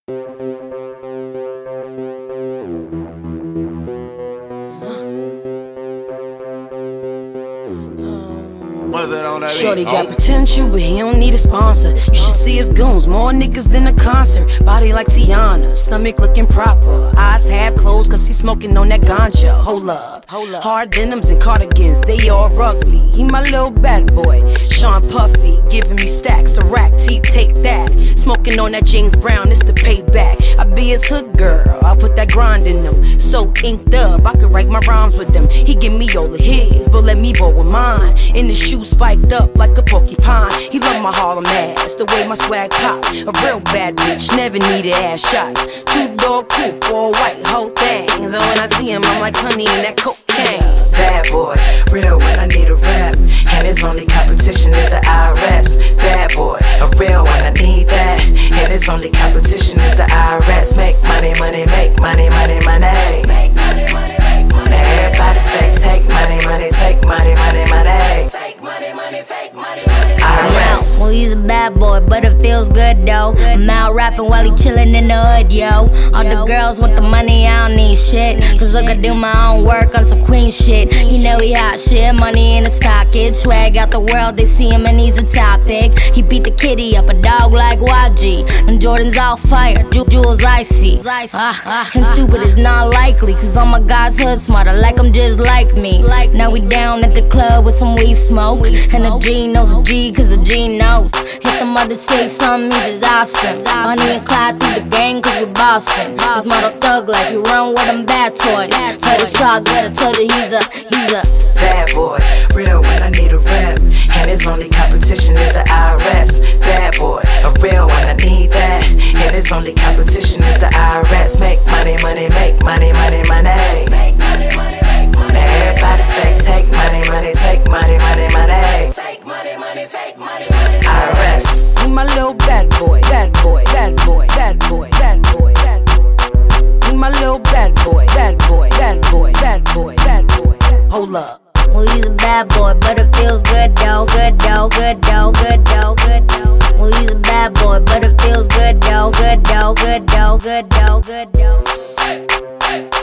Shorty got potential, but he don't need a sponsor. You should see his goons, more niggas than a concert. Body like Tiana, stomach looking proper. Eyes half closed, cause he smoking on that ganja. Hold up. Hard denims and cardigans, they all rugby. He my little bad boy, Sean Puffy, giving me stacks of rack tea, take that. Smoking on that James Brown, it's the payback. I be his hood girl, I put that grind in him. So inked up, I could write my rhymes with him. He give me all of his, but let me bowl with mine. In the shoe spiked up like a porcupine. He love my Harlem ass, the way my swag pop. A real bad bitch, never needed ass shots. 2-door coupe, all white, whole thing. So when I see him, I'm like honey in that cocaine. Bad boy, real when I need a rap. And his only competition is the IRS. Bad boy, a real when I need that. And his only competition is the IRS. Make money, money, make money, money, money. Make money, money, make money. Now everybody say take money, money, take money, money, money. Take money, money, take money, money. IRS. Well, he's a bad boy, but it feels good though. I'm out rapping while he chillin' in the hood, yo. All the girls want the money, I don't need shit. Cause look, I do my own work on some queen shit. You know he hot shit, money in his pocket. Swag out the world, they see him and he's a topic. He beat the kitty up, a dog like YG. And Jordan's all fire, jewels icy. And stupid is not likely, cause all my guys hood smart, I like them just like me. Now we down at the club with some weed smoke. And a G knows a G, cause a G knows. If the mother say something, you just awesome. Money and Clyde through the gang, cause we bossin'. His mother thug life, you run with them bad toys. But it's all good, I told you he's a bad boy, real when I need a rap. And his only competition is the IRS. Bad boy, a real when I need that. And his only competition is the IRS. Make money, money, make money, money, money. Make money, money, make money. Now everybody say take money, money, take money, money, money. Take money, money, take money, money. IRS. He my little bad boy, bad boy, bad boy, bad boy, bad boy, bad boy. He my little bad boy, bad boy, bad boy, bad boy, bad boy. Hold up. Well, he's a bad boy, but it feels good though, good though, good though, good though, good though. Well, he's a bad boy, but it feels good though, good though, good though, good though, good though.